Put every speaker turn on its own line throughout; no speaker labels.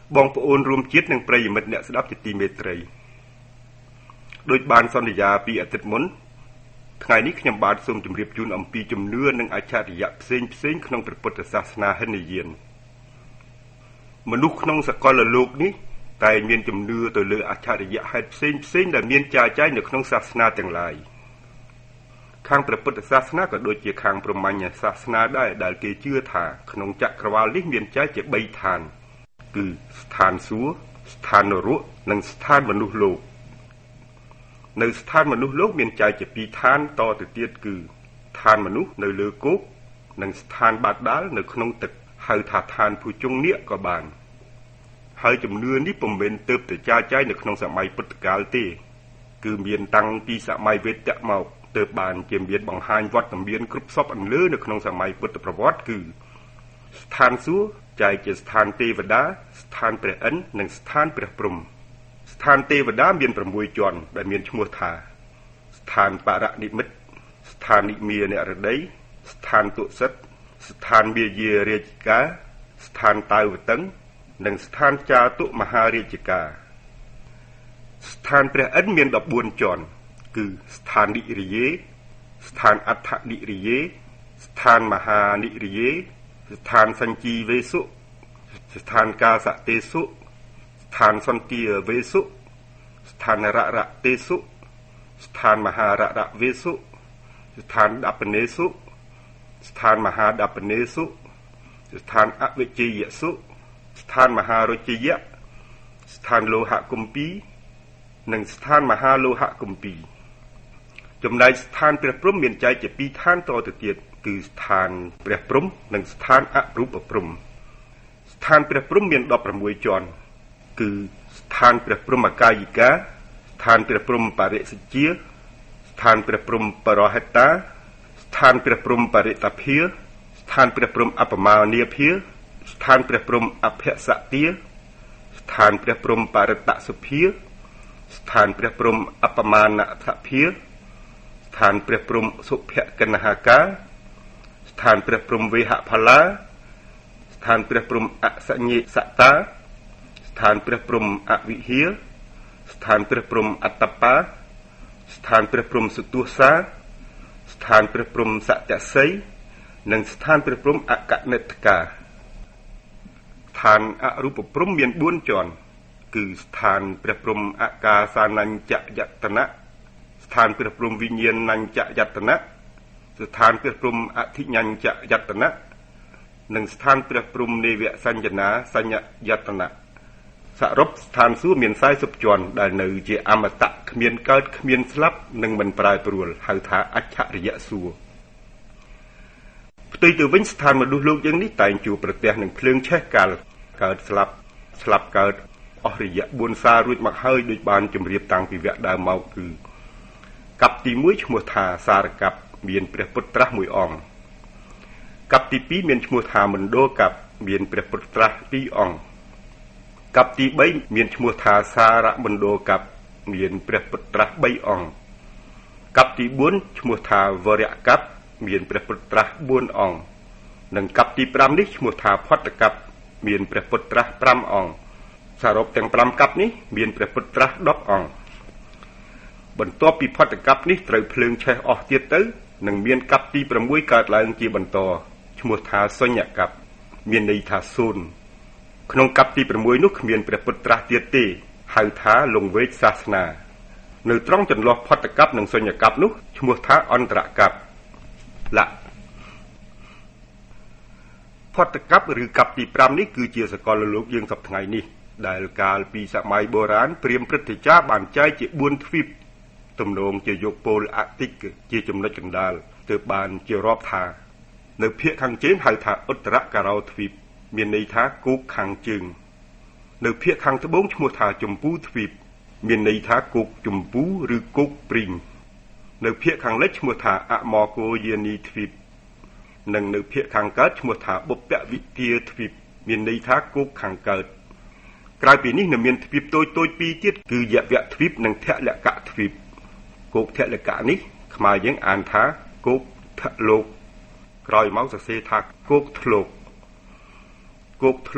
បងប្អូនរួមជាតិនិងប្រិយមិត្តអ្នកស្ដាប់ជាទីមេត្រីដោយបានសន្យាពីអាទិត្យមុនថ្ងៃនេះខ្ញុំបាទសូមជម្រាបជូនអំពីជំនឿនិងអច្ឆរិយៈផ្សេងក្នុងព្រះពុទ្ធសាសនាហិនយានមនុស្សក្នុងសកលលោកនេះតែមានជំនឿទៅលើអច្ឆរិយៈហេតុផ្សេងដែលមានចាយនៅក្នុងសាសនាទាំងឡាយខាងព្រះពុទ្ធសាសនាក៏ដូចជាខាងព្រហ្មញ្ញសាសនាដែរដែលគេជឿថាក្នុងចក្រវាឡនេះមានចែកជា3ឋានគឺស្ថានសួគ៌ស្ថាននរកនិងស្ថានមនុស្សលោកនៅស្ថានមនុស្សលោកមានចែកជា2ឋានតទៅទៀតគឺឋានមនុស្សនៅលើគោកនិងស្ថានបាតាលនៅក្នុងទឹកហៅថាឋានភុជង្គនាគក៏បានហើយជំនឿនេះពុំមែនទើបតែចាយនៅក្នុងសម័យពុទ្ធកាលទេគឺមានតាំងពីសម័យវេទៈមកទើបបានជាមានបង្ហាញវត្តមានគ្រប់សពអន្លើនៅក្នុងសម័យពុទ្ធប្រវត្តិគឺស្ថានសួគ៌ចែកជាស្ថានទេវតាស្ថានព្រះឥន្ទនិងស្ថានព្រះព្រហ្មស្ថានទេវតាមាន6ជាន់ដែលមានឈ្មោះថាស្ថានបរនិមិត្តស្ថាននិមានរដីស្ថានទុសិតស្ថានមាយារាជិកាស្ថានតាវតឹងនិងស្ថានចាតុមហារាជិកាស្ថានព្រះឥន្ទមាន14ជាន់គឺស្ថាននិរិយេស្ថានអដ្ឋនិរិយេស្ថានមហានិរិយេស្ថានសញ្ជីវេសុស្ថានកាសៈទេសុស្ថានសន្ទាវេសុស្ថានររទេសុស្ថានមហាររវេសុស្ថានដបនេសុស្ថានមហាដបនេសុស្ថានអវិជ្ជយសុស្ថានមហារុជ្ជយៈស្ថានលោហគម្ពីនិងស្ថានមហាលោហគម្ពីចំណែកស្ថានព្រះព្រហ្មមានចែកជា2ឋានតទៅទៀតគឺស្ថានព្រះព្រហ្មនិងស្ថានអរូបព្រហ្មស្ថានព្រះព្រហ្មមាន16ជាន់គឺស្ថានព្រះព្រហ្មកាយិកាស្ថានព្រះព្រហ្មបរិសជ្ជាស្ថានព្រះព្រហ្មបរហិតាស្ថានព្រះព្រហ្មបរិតភាស្ថានព្រះព្រហ្មអបមានីភាស្ថានព្រះព្រហ្មអភសទាស្ថានព្រះព្រហ្មបរិតសុភាស្ថានព្រះព្រហ្មអបមានថភាស្ថានព្រះព្រហ្មសុភកណ្ហាកាស្ថានព្រះព្រហ្មវេហផល្លាស្ថានព្រះព្រហ្មអសញ្ញេសតាស្ថានព្រះព្រហ្មអវិហាស្ថានព្រះព្រហ្មអត្តបាស្ថានព្រះព្រហ្មសុទស្សសាស្ថានព្រះព្រហ្មសតសីនិងស្ថានព្រះព្រហ្មអកនិដ្ឋកាស្ថានអរូបព្រហ្មមាន4ជាន់គឺស្ថានព្រះព្រហ្មអកាសានញ្ចយតនៈស្ថានព្រះព្រហ្មវិញ្ញាណញ្ចយតនៈស្ថានព្រះព្រហ្មអធិញ្ញញ្ចយតនៈនិងស្ថានព្រះព្រហ្មនេវសញ្ញនាសញ្ញយតនៈសរុបស្ថានសួគ៌មាន40ជាន់ដែលនៅជាអមតៈគ្មានកើតគ្មានស្លាប់និងមិនប្រែប្រួលហៅថាអច្ឆរិយសួគ៌ផ្ទុយទៅវិញស្ថានមនុស្សលោកយើងនេះតែងជួបប្រទះនឹងភ្លើងឆេះកាលកើតស្លាប់កើតអស់រយៈ4សារួចមកហើយដូចបានជម្រាបតាំងពីវគ្គដើមមកគឺកັບទី1ឈ្មោះថាសារកັບមានព្រះពុទ្ធត្រាស់1អង្គកັບទី2មានឈ្មោះថាមណ្ឌលកັບមានព្រះពុទ្ធត្រាស់2អង្គកັបទី3មានឈ្មោះថាសារមណ្ឌលកັບមានព្រះពុទ្ធត្រាស់3អង្គកັបទី4ឈ្មោះថាវរៈកັបមានព្រះពុទ្ធត្រាស់4អង្គនិងកັបទី5នេះឈ្មោះថាផត្តកັບមានព្រះពុទ្ធត្រាស់5អង្គសរុបទាំង5កັបនេះមានព្រះពុទ្ធត្រាស់10អង្គបន្ទាប់ពីផត្តកັបនេះត្រូវភ្លើងឆេះអស់ទៀតទៅនឹងមានកັບទី6កើតឡើងជាបន្តឈ្មោះថាសញ្ញកັបមានន័យថា0ក្នុងកັບទី6នោះគ្មានព្រះពុទ្ធត្រាស់ទៀតទេហៅថាលង្វែកសាសនានៅត្រង់ចន្លោះផត្តកັបនិងសញ្ញកັបនោះឈ្មោះថាអន្តរកັបលៈផត្តកັបឬកັບទី5នេះគឺជាសកលលោកយើងសពថ្ងៃនេះដែលកាលពីសម័យបុរាណព្រាហ្មណ៍ព្រឹទ្ធាចារ្យបានចែកជា4ទ្វីបទំនងជាយកពូលអាទិកជាចំណុចកណ្ដាលទើបបានជារាប់ថានៅភាគខាងជើងហៅថាឧត្តរការោទ្វីបមានន័យថាគោកខាងជើងនៅភាគខាងត្បូងឈ្មោះថាជម្ពូទ្វីបមានន័យថាគោកជម្ពូឬគោកព្រីងនៅភាគខាងលិចឈ្មោះថាអមកោយានីទ្វីបនិងនៅភាគខាងកើតឈ្មោះថាបុព្វវិទាទ្វីបមានន័យថាគោកខាងកើតក្រៅពីនេះនៅមានទ្វីបតូចៗពីរទៀតគឺយវៈទ្វីបនិងធលកៈទ្វីបគោកធលកៈនេះខ្មែរយើងអានថាគោកថលោកក្រោយមកសរសេរថាគោកធ្លោកគោកធ្លោក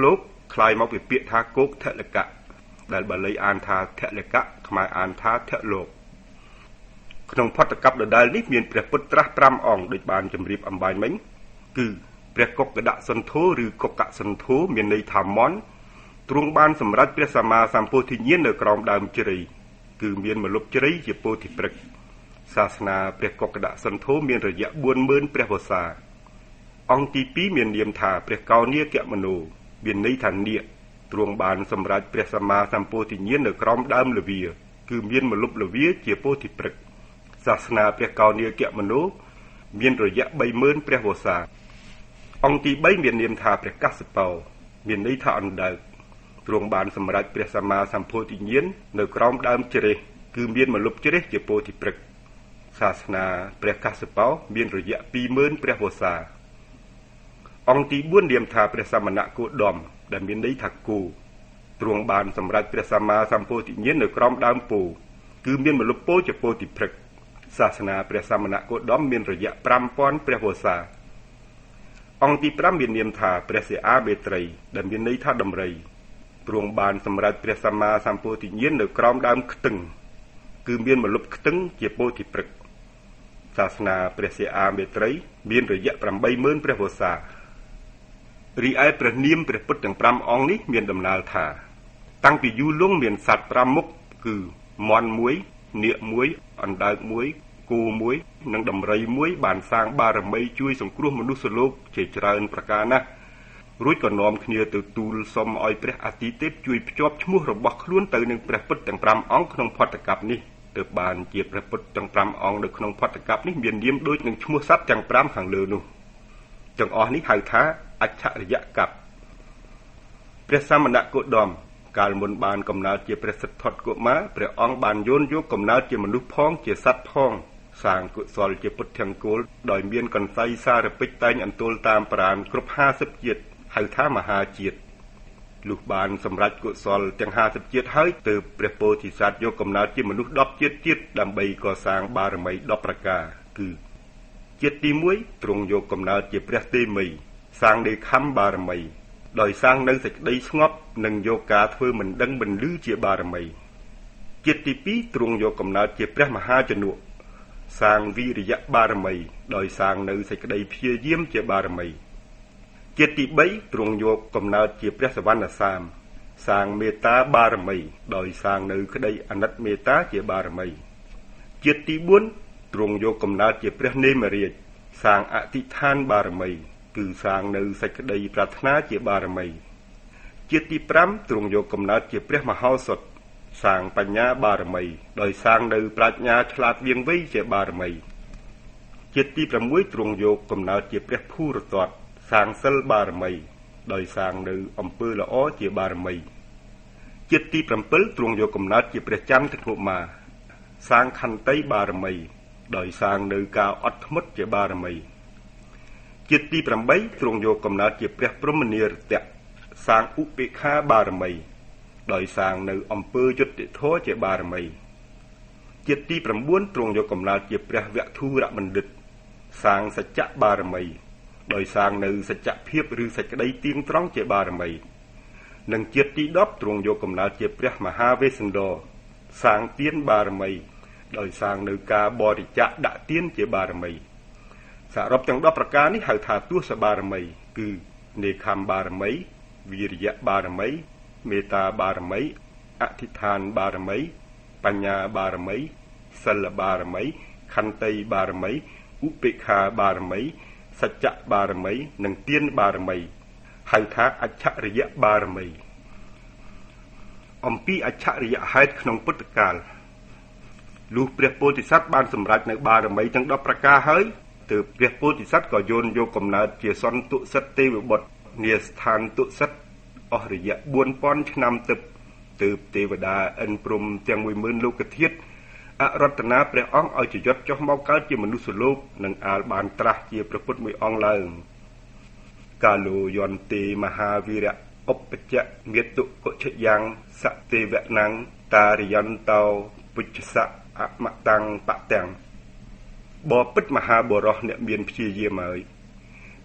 คล้ายមកពីពាក្យថាគោកថលកៈដែលបាលីអានថាថលកៈខ្មែរអានថាថលោកក្នុងផតកັບដដែលនេះមានព្រះពុទ្ធត្រាស់5អង្គដូចបានជម្រាបអំបញ្ញមិញគឺព្រះកុកដសន្ធោឬកុកសន្ធោមានន័យថាមន់ទ្រង់បានសម្រេចព្រះសម្មាសម្ពុទ្ធិញ្ញាណនៅក្រោមដើមជ្រៃគឺមានមលុបជ្រៃជាពោធិព្រឹក្សសាសនាព្រះកុកដសន្ធោមានរយៈ 40000 ព្រះវស្សាអង្គទី2មាននាមថាព្រះកោនីកមនោមានន័យថានាគទ្រង់បានសម្រេចព្រះសម្មាសម្ពុទ្ធិញ្ញាណនៅក្រោមដើមលវាគឺមានមលុបលវាជាពោធិព្រឹក្សសាសនាព្រះកោនីកមនោមានរយៈ 30000 ព្រះវស្សាអង្គទី3មាននាមថាព្រះកស្សពោមានន័យថាអណ្ដើកទ្រង់បានសម្រេចព្រះសម្មាសម្ពុទ្ធិញ្ញាណនៅក្រោមដើមជ្រេះគឺមានមលុបជ្រេះជាពោធិព្រឹក្សសាសនាព្រះកស្សពោមានរយៈ 20000 ព្រះវស្សាអង្គទី4នាមថាព្រះសមណគោតមដែលមានន័យថាគោទ្រង់បានសម្រេចព្រះសម្មាសម្ពុទ្ធិញ្ញាណនៅក្រោមដើមពោគឺមានមលុបពោជាពោធិព្រឹក្សសាសនាព្រះសមណគោតមមានរយៈ 5000 ព្រះវស្សាអង្គទី5មាននាមថាព្រះសិអាមេត្រីដែលមានន័យថាដំរីទ្រង់បានសម្រេចព្រះសម្មាសម្ពុទ្ធិញ្ញាណនៅក្រោមដើមខ្ទឹងគឺមានមលុបខ្ទឹងជាពោធិព្រឹក្សសាសនាព្រះសិអាមេត្រីមានរយៈ 80000 ព្រះវស្សារីឯព្រះនាមព្រះពុទ្ធទាំង5អង្គនេះមានដំណើរថាតាំងពីយូរលង់មានសត្វ5មុខគឺមន់1នាគ1អណ្ដើក1គោ1និងដំរី1បានសាងបារមីជួយសង្គ្រោះមនុស្សលោកជាច្រើនប្រការណាស់រួចក៏នាំគ្នាទៅទូលសុំឲ្យព្រះអាទិទេពជួយភ្ជាប់ឈ្មោះរបស់ខ្លួនទៅនឹងព្រះពុទ្ធទាំង5អង្គក្នុងផតកັບនេះទើបបានជាព្រះពុទ្ធទាំង5អង្គនៅក្នុងផតកັບនេះមាននាមដូចនឹងឈ្មោះសត្វទាំង5ខាងលើនោះទាំងអស់នេះហៅថាអច្ឆរិយកັບព្រះសមណគោតមកាលមុនបានកំណើតជាព្រះសិទ្ធត្ថកុមារព្រះអង្គបានយោនយកកំណើតជាមនុស្សផងជាសត្វផងសាងកុសលជាពុទ្ធង្គោលដោយមានកន្សៃសារពេចតែងអន្ទល់តាមប្រាណគ្រប់50ជាតិហៅថាមហាជាតិលុះបានសម្រេចកុសលទាំង50ជាតិហើយទើបព្រះពោធិសត្វយកកំណើតជាមនុស្ស10ជាតិទៀតដើម្បីកសាងបារមី10ប្រការគឺជាតិទី1ទ្រង់យកកំណើតជាព្រះទេមីសាងដេខំបារមីដោយសាងនៅសេចក្តីស្ងប់និងយកការធ្វើមិនដឹងមិនឮជាបារមីជាតិទី2ទ្រង់យកកំណើតជាព្រះមហាជនុសាងវិរិយបារមីដោយសាងនៅសេចក្តីព្យាយាមជាបារមីជាតិទី3ទ្រង់យកកំណើតជាព្រះសវណ្ណសាមសាងមេត្តាបារមីដោយសាងនៅក្តីអនិច្ចមេត្តាជាបារមីជាតិទី4ទ្រង់យកកំណើតជាព្រះនេមរាជសាងអធិដ្ឋានបារមីគឺសាងនៅសេចក្តីប្រាថ្នាជាបារមីជាតិទី5ទ្រង់យកកំណើតជាព្រះមហោសុតសាងបញ្ញាបារមីដោយសាងនៅប្រាជ្ញាឆ្លាតវាងវៃជាបារមីជាតិទី6ទ្រង់យកកំណើតជាព្រះភូរតតសាងសិលបារមីដោយសាងនៅអំពើល្អជាបារមីជាតិទី7ទ្រង់យកកំណើតជាព្រះចន្ទកុមារសាងខន្តីបារមីដោយសាងនៅការអត់ធ្មត់ជាបារមីជាតិទី8ទ្រង់យកកំណើតជាព្រះព្រហ្មនិរតៈសាងឧបេក្ខាបារមីដោយសាងនៅអំពើយុត្តិធម៌ជាបារមីជាតិទី9ទ្រង់យកកំណើតជាព្រះវធុរបណ្ឌិតសាងសច្ចៈបារមីដោយសាងនៅសច្ចភាពឬសេចក្តីទៀងត្រង់ជាបារមីនិងជាតិទី10ទ្រង់យកកំណើតជាព្រះមហាវេស្សន្តរសាងទានបារមីដោយសាងនៅការបរិច្ចាគដាក់ទានជាបារមីសរុបទាំង10ប្រការនេះហៅថាទស្សបារមីគឺនេខំបារមីវិរិយបារមីមេត្តាបារមីអធិដ្ឋានបារមីបញ្ញាបារមីសិលបារមីខន្តីបារមីឧបេក្ខាបារមីសច្ចៈបារមីនិងទានបារមីហៅថាអច្ឆរិយបារមីអំពីអច្ឆរិយហេតុក្នុងពុទ្ធកាលលុះព្រះពោធិសត្វបានសម្រេចនៅបារមីទាំង10ប្រការហើយទើបព្រះពោធិសត្វក៏យោនយកកំណើតជាសន្តុសិទ្ធទេវបុត្រនាស្ថានតុសិទ្ធអស់រយៈ 4000 ឆ្នាំទើបទេវតាឥន្ទព្រំទាំង 10000 លោកធាតុអរតនាព្រះអង្គឲ្យជយត់ចុះមកកើតជាមនុស្សលោកនិងអាលបានត្រាស់ជាព្រះពុទ្ធមួយអង្គឡើងកាលោយន្ទេមហាវីរៈឧបច្ចៈមេតុកុឆយ៉ាងសទេវណੰតារិយន្តោពុជ្ជសៈអមតੰបទាំងបបិទ្ធមហាបរោះអ្នកមានព្យាយាមហើយ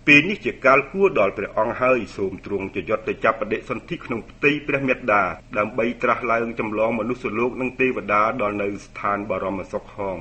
ពេលនេះជាកាលគួរដល់ព្រះអង្គហើយសូមទ្រង់ចយុទ្ធទៅចាប់បដិសន្ធិក្នុងផ្ទៃព្រះមេត្តាដើម្បីត្រាស់ឡើងចម្លងមនុស្សលោកនិងទេវតាដល់នៅស្ថានបរមសុខហង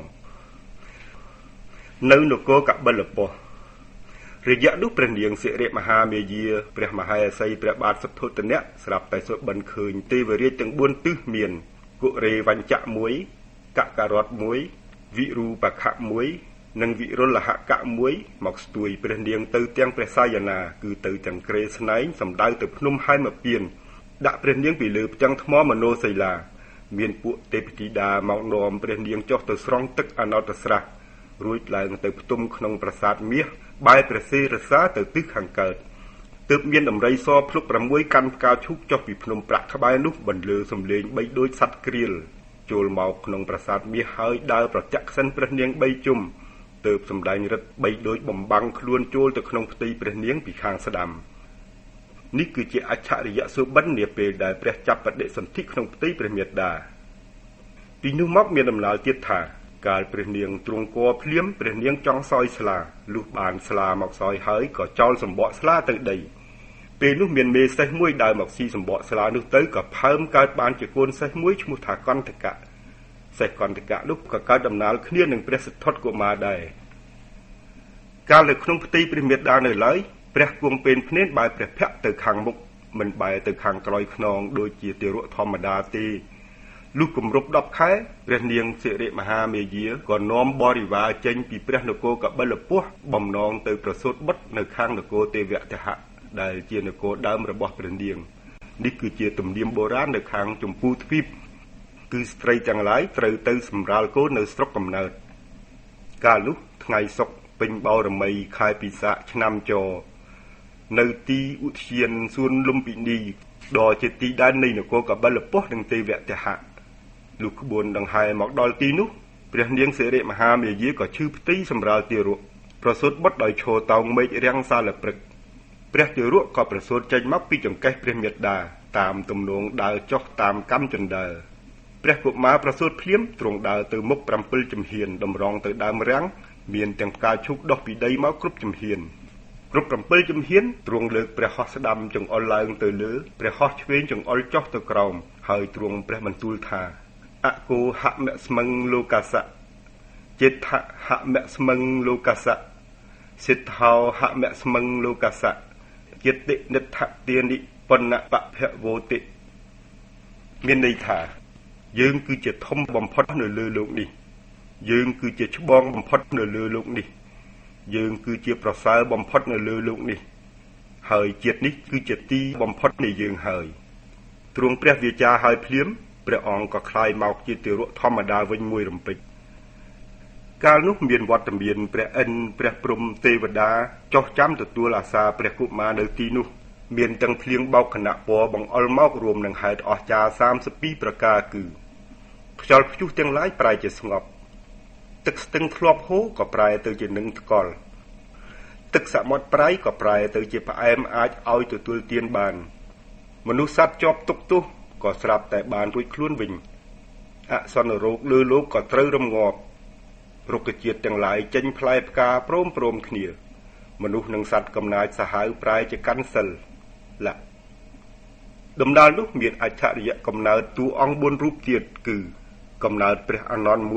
នៅនគរកបិលពស្តុរយៈនោះព្រះនាងសិរិមហាមាយាព្រះមហេសីព្រះបាទសុទ្ធោទនៈស្រាប់តែសុបិនឃើញទេវរាជទាំង4ទិសមានគុរេវញ្ចៈ1កករត1វិរូបខៈ1និងវិរុលហកៈ1មកស្ទួយព្រះនាងទៅទាំងព្រះសាយនាគឺទៅទាំងក្រេស្នែងសំដៅទៅភ្នំហែមពៀនដាក់ព្រះនាងពីលើផ្ទាំងថ្មមនោសីលាមានពួកទេពធីតាមកនាំព្រះនាងចុះទៅស្រង់ទឹកអណតស្រះរួចឡើងទៅផ្ទុំក្នុងប្រាសាទមាសបែរព្រះសិរសាទៅទិសខាងកើតទើបមានដំរីសភ្លុក6កាន់ផ្កាឈូកចុះពីភ្នំប្រាក់ក្បែរនោះបន្លឺសំឡេងបីដូចសត្វក្រៀលចូលមកក្នុងប្រាសាទមាសហើយដើរប្រទក្សិណព្រះនាង3ជុំទើបសម្ដែងរិទ្ធបីដូចបំបាំងខ្លួនចូលទៅក្នុងផ្ទៃព្រះនាងពីខាងស្ដាំនេះគឺជាអច្ឆរិយសុបិននាពេលដែលព្រះចាប់បដិសន្ធិក្នុងផ្ទៃព្រះមេត្តាពីនោះមកមានដំណើរទៀតថាកាលព្រះនាងទ្រង់គភ្លាមព្រះនាងចង់សោយស្លាលុះបានស្លាមកសោយហើយក៏ចោលសម្បកស្លាទៅដីពេលនោះមានមេសេះមួយដើរមកស៊ីសម្បកស្លានោះទៅក៏ផើមកើតបានជាកូនសេះមួយឈ្មោះថាកន្តកៈសេះកន្តកៈនោះក៏កើតដំណើរគ្នានឹងព្រះសិទ្ធត្ថកុមារដែរកាលនៅក្នុងផ្ទៃព្រះមេត្តានៅឡើយព្រះគង់ពេនភ្នែនបែរព្រះភ័ក្ត្រទៅខាងមុខមិនបែរទៅខាងក្រោយខ្នងដូចជាទារកធម្មតាទេលុះគម្រប់10ខែព្រះនាងសិរិមហាមាយាក៏នាំបរិវារចេញពីព្រះនគរកបិលពស្តុបំណងទៅប្រសូតបុត្រនៅខាងនគរទេវទហៈដែលជានគរដើមរបស់ព្រះនាងនេះគឺជាទំនៀមបុរាណនៅខាងជម្ពូទ្វីបគឺស្ត្រីទាំងឡាយត្រូវទៅសម្រាលកូននៅស្រុកកំណើតកាលនោះថ្ងៃសុក្រពេញបូរមីខែពិសាខឆ្នាំចនៅទីឧទ្យានសួនលំពិនីដ៏ជាទីដែននៃនគរកបិលពស្តុនិងទេវទហៈលុះក្បួនដង្ហែមកដល់ទីនោះព្រះនាងសិរិមហាមាយាក៏ឈឺផ្ទៃសម្រាលទារកប្រសូតបុត្រដោយឈរតោងមេឃរាំងសាលព្រឹកព្រះទារកក៏ប្រសូតចេញមកពីចង្កេះព្រះមេត្តាតាមទំនងដើរចុះតាមកម្មចន្ទើព្រះកុមារប្រសូតភ្លាមទ្រង់ដើរទៅមុខ7ជំហានតម្រង់ទៅដើមរាំងមានទាំងផ្កាឈូកដុះពីដីមកគ្រប់ជំហានគ្រប់7ជំហានទ្រង់លើកព្រះហស្ថស្ដាំចង្អុលឡើងទៅលើព្រះហស្ថឆ្វេងចង្អុលចុះទៅក្រោមហើយទ្រង់ព្រះបន្ទូលថាអកោហមស្មឹងលោកសៈចិត្តហមស្មឹងលោកសៈសិទ្ធោហមស្មឹងលោកសៈចិត្តនិដ្ឋទានិបណ្ណបភវោតិមានន័យថាយើងគឺជាធំបំផុតនៅលើโลกនេះយើងគឺជាច្បងបំផុតនៅលើโลกនេះយើងគឺជាប្រសើរបំផុតនៅលើโลกនេះហើយជាតិនេះគឺជាទីបំផុតនៃយើងហើយទ្រង់ព្រះវាចាហើយភ្លាមព្រះអង្គក៏คลายមកជាទារកធម្មតាវិញមួយរំពេចកាលនោះមានវត្តមានព្រះឥន្ទព្រះព្រហ្មទេវតាចុះចាំទទួលអាសាព្រះកុមារនៅទីនោះមានទាំងភ្លៀងបោកគណៈពណ៌បង្អុលមករួមនឹងហេតុអស្ចារ្យ32ប្រការគឺខ្យល់ព្យុះទាំងឡាយប្រែជាស្ងប់ទឹកស្ទឹងធ្លាប់ហូរក៏ប្រែទៅជានឹងថ្កល់ទឹកសមុទ្រប្រៃក៏ប្រែទៅជាផ្អែមអាចឲ្យទទួលទានបានមនុស្សសត្វជាប់ទុក្ខទោសក៏ស្រាប់តែបានរួចខ្លួនវិញអសន្នរោគលើលោកក៏ត្រូវរំងាប់រុក្ខជាតិទាំងឡាយចេញផ្លែផ្កាព្រមគ្នាមនុស្សនិងសត្វកំណាចសាហាវប្រែជាកាន់សិលលៈដំណើរនោះមានអច្ឆរិយកំណើតតួអង្គ4រូបទៀតគឺកំណើតព្រះអានន្ទ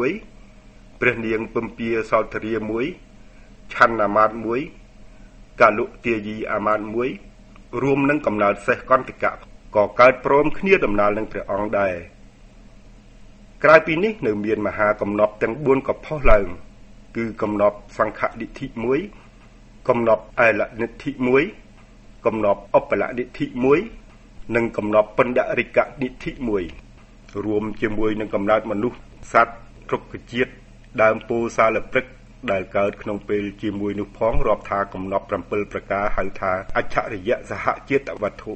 1ព្រះនាងពំពាសោធរា1ឆន្ទអាមាត្យ1កាលុទាយីអាមាត្យ1រួមនឹងកំណើតសេះកន្តកៈក៏កើតព្រមគ្នាដំណើរនឹងព្រះអង្គដែរក្រៅពីនេះនៅមានមហាកំណប់ទាំង4ក៏ផុសឡើងគឺកំណប់សង្ឃនិធិ1កំណប់អេលនិធិ1កំណប់ឧបលនិធិ1និងកំណប់បណ្ដរិកនិធិ1រួមជាមួយនឹងកំណើតមនុស្សសត្វរុក្ខជាតិដើមពោធិ៍សាលព្រឹក្សដែលកើតក្នុងពេលជាមួយនោះផងរាប់ថាកំណប់7ប្រការហៅថាអច្ឆរិយសហជាតិវត្ថុ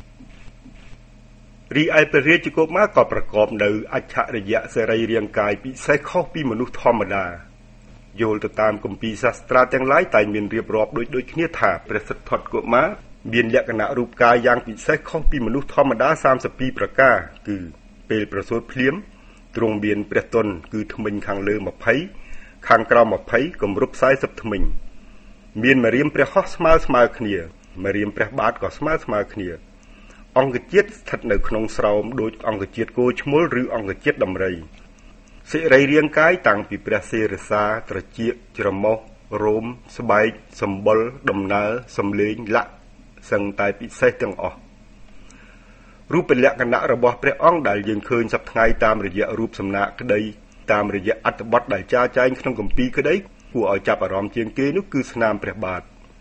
រីឯព្រះរាជកុមារក៏ប្រកបនៅអច្ឆរិយសេរីរាងកាយពិសេសខុសពីមនុស្សធម្មតាយល់ទៅតាមគម្ពីរសាស្ត្រាទាំងឡាយតែមានរៀបរាប់ដូចគ្នាថាព្រះសិទ្ធត្ថកុមារមានលក្ខណៈរូបកាយយ៉ាងពិសេសខុសពីមនុស្សធម្មតា32ប្រការគឺពេលប្រសូតភ្លាមទ្រង់មានព្រះទន់គឺធ្មេញខាងលើ20ខាងក្រោម20គម្រប់40ធ្មេញមានម្រាមព្រះហស្ថស្មើគ្នាម្រាមព្រះបាទក៏ស្មើគ្នាអង្គជាតិស្ថិតនៅក្នុងស្រោមដូចអង្គជាតិគោឈ្មោលឬអង្គជាតិដំរីសិរីរាង្គកាយតាំងពីព្រះសិរសាត្រចៀកច្រមុះរោមស្បែកសម្បុរដំណើរសំលេងលក្ខសឹងតែពិសេសទាំងអស់រូបលក្ខណៈរបស់ព្រះអង្គដែលយើងឃើញសប្តាហ៍ថ្ងៃតាមរយៈរូបសំណាកក្តីតាមរយៈអត្ថបទដែលចារចែងក្នុងគម្ពីរក្តីគួរឲ្យចាប់អារម្មណ៍ជាងគេនោះគឺស្នាមព្រះបាទ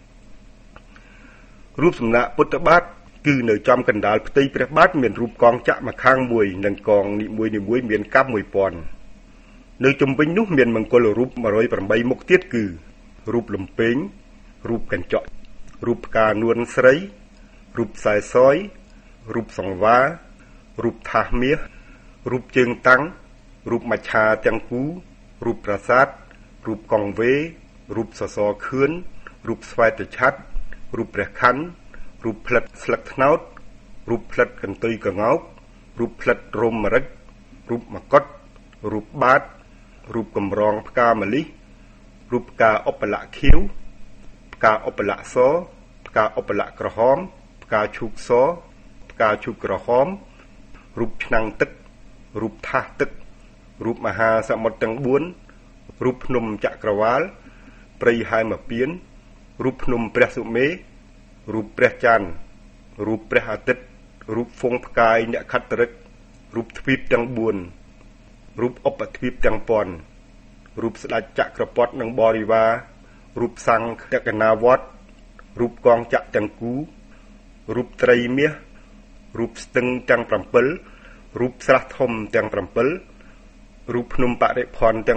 រូបសំណាកពុទ្ធបាទគឺនៅចំកណ្ដាលផ្ទៃព្រះបាទមានរូបកងចក្រម្ខាងមួយនិងកងនីមួយៗមានកាប់ 1000 នៅជុំវិញនោះមានមង្គលរូប108មុខទៀតគឺរូបលំពេងរូបកញ្ចក់រូបផ្កានួនស្រីរូបខ្សែសយរូបសង្វាររូបថាសមាសរូបជើងតាំងរូបមច្ឆាទាំងគូរូបប្រាសាទរូបកងវេរូបសសរខឿនរូបស្វែតឆ័ត្ររូបព្រះខ័នរូបផ្លិតស្លឹកត្នោតរូបផ្លិតកន្ទុយកងោករូបផ្លិតរមរិចរូបមកុដរូបបាតរូបកំរងផ្កាម្លិះរូបផ្កាឧបលៈខៀវផ្កាឧបលៈសផ្កាឧបលៈក្រហមផ្កាឈូកសផ្កាឈូកក្រហមរូបឆ្នាំងទឹករូបថាសទឹករូបមហាសមុទ្រទាំង4រូបភ្នំចក្រវាលព្រៃហែមពៀនរូបភ្នំព្រះសុមេរូបព្រះច័ន្ទរូបព្រះអាទិត្យរូបហ្វុងផ្កាយអ្នកខត្តរិករូបទ្វីបទាំង4រូបឧបទ្វីបទាំងពាន់រូបស្ដេចចក្រពត្តិនិងបរិវាររូបសង្ឃកណាវត្តរូបកងចក្រទាំងគូរូបត្រីមាសរូបស្ទឹងទាំង7រូបស្រះធំទាំង7រូបភ្នំបរិភ័ណ្ឌទាំង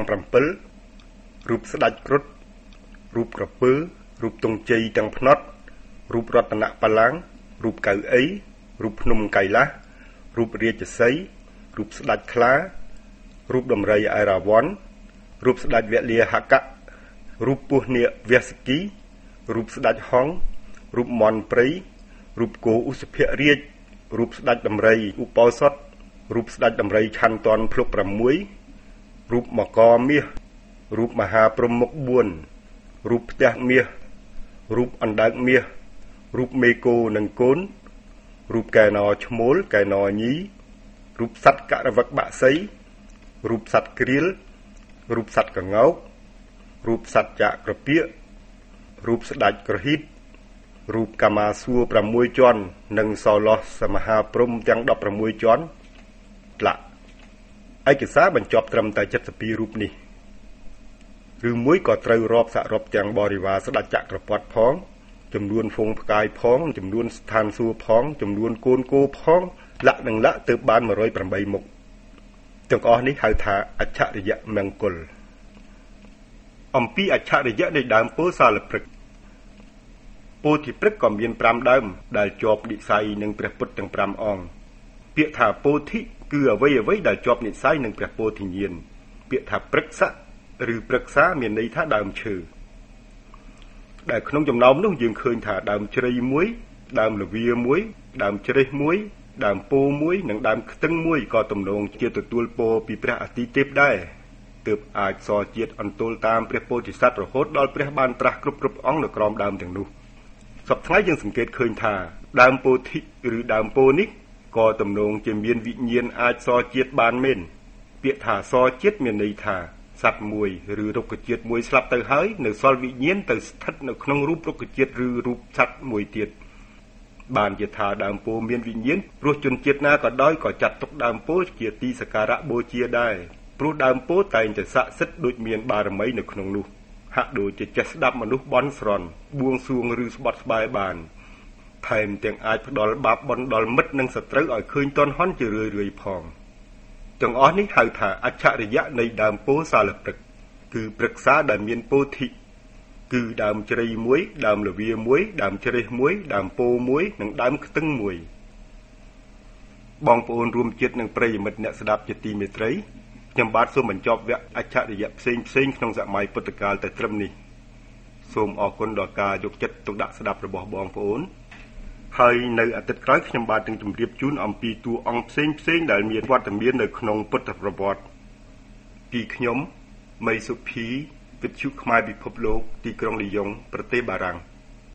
7រូបស្ដេចគ្រុឌរូបក្រពើរូបទង់ជ័យទាំងភ្នត់រូបរតនបល្ល័ង្ករូបកៅអីរូបភ្នំកៃឡាសរូបរាជសីរូបស្ដេចខ្លារូបដំរីអៃរ៉ាវ័នរូបស្ដេចវលាហកៈរូបពស់នាគវាសគីរូបស្ដេចហង្សរូបមន់ព្រៃរូបគោឧសភរាជរូបស្ដេចដំរីឧបោសថរូបស្ដេចដំរីឆន្ទ័នភ្លុក6រូបមកមាសរូបមហាព្រហ្មមុខ4រូបផ្ទះមាសរូបអណ្ដើកមាសរូបមេគោនិងកូនរូបកែណឈ្មោលកែណញីរូបសត្វករវឹកបាក់សីរូបសត្វក្រៀលរូបសត្វកងោករូបសត្វចាក់ក្រពៀករូបស្ដេចក្រហីតរូបកាមាសួរ6ជាន់និងសោឡោះសមហាព្រំទាំង16ជាន់ផ្លាក់ឯកសារបញ្ចប់ត្រឹមតែ72រូបនេះឬមួយក៏ត្រូវរាប់សរុបទាំងបរិវារស្ដេចចក្រពត្តិផងចំនួនហ្វុងផ្កាយផងចំនួនស្ថានសួគ៌ផងចំនួនកូនគោផងលក្ខនឹងលក្ខទើបបាន108មុខទាំងអស់នេះហៅថាអច្ឆរិយមង្គលអំពីអច្ឆរិយនៃដើមពោធិ៍សាលព្រឹក្សពោធិព្រឹក្សក៏មាន5ដើមដែលជាប់និស្ស័យនឹងព្រះពុទ្ធទាំង5អង្គពាក្យថាពោធិគឺអ្វីដែលជាប់និស្ស័យនឹងព្រះពោធិញ្ញាណពាក្យថាព្រឹក្សឬព្រឹក្សាមានន័យថាដើមឈើដែលក្នុងចំណោមនោះយើងឃើញថាដើមជ្រៃមួយដើមលវាមួយដើមជ្រេះមួយដើមពោមួយនិងដើមខ្ទឹងមួយក៏ទំនងជាទទួលពរពីព្រះអាទិទេពដែរទើបអាចសរជាតិអន្ទោលតាមព្រះពោធិសត្វរហូតដល់ព្រះបានត្រាស់គ្រប់អង្គនៅក្រោមដើមទាំងនោះសប្តាហ៍ថ្ងៃយើងសង្កេតឃើញថាដើមពោធិឬដើមពោនេះក៏ទំនងជាមានវិញ្ញាណអាចសរជាតិបានមែនពាក្យថាសរជាតិមានន័យថាសត្វមួយឬរុក្ខជាតិមួយស្លាប់ទៅហើយនៅសល់វិញ្ញាណទៅស្ថិតនៅក្នុងរូបរុក្ខជាតិឬរូបសត្វមួយទៀតបានជាថាដើមពោធិមានវិញ្ញាណព្រោះជនជាតិណាក៏ដោយក៏ចាត់ទុកដើមពោធិជាទីសក្ការៈបូជាដែរព្រោះដើមពោធិតែងតែស័ក្តិសិទ្ធិដូចមានបារមីនៅក្នុងនោះហាក់ដូចជាចេះស្ដាប់មនុស្សបន់ស្រន់បួងសួងឬស្បត់ស្បាយបានថែមទាំងអាចផ្ដល់បាបបុណ្យដល់មិត្តនិងសត្រូវឲ្យឃើញទាន់ហន់ជារឿយៗផងទាំងអស់នេះហៅថាអច្ឆរិយៈនៃដើមពោធិ៍សាលព្រឹក្សគឺព្រឹក្សាដែលមានពោធិគឺដើមជ្រៃមួយដើមលវាមួយដើមជ្រេះមួយដើមពោមួយនិងដើមខ្ទឹងមួយបងប្អូនរួមជាតិនិងប្រិយមិត្តអ្នកស្ដាប់ជាទីមេត្រីខ្ញុំបាទសូមបញ្ចប់វគ្គអច្ឆរិយៈផ្សេងក្នុងសម័យពុទ្ធកាលតែត្រឹមនេះសូមអរគុណដល់ការយកចិត្តទុកដាក់ស្ដាប់របស់បងប្អូនហើយនៅអាទិត្យក្រោយខ្ញុំបាទនឹងជម្រាបជូនអំពីតួអង្គផ្សេងដែលមានវត្តមាននៅក្នុងពុទ្ធប្រវត្តិពីខ្ញុំមីសុភីវិទ្យុខ្មែរពិភពលោកទីក្រុងលីយ៉ុងប្រទេសបារាំង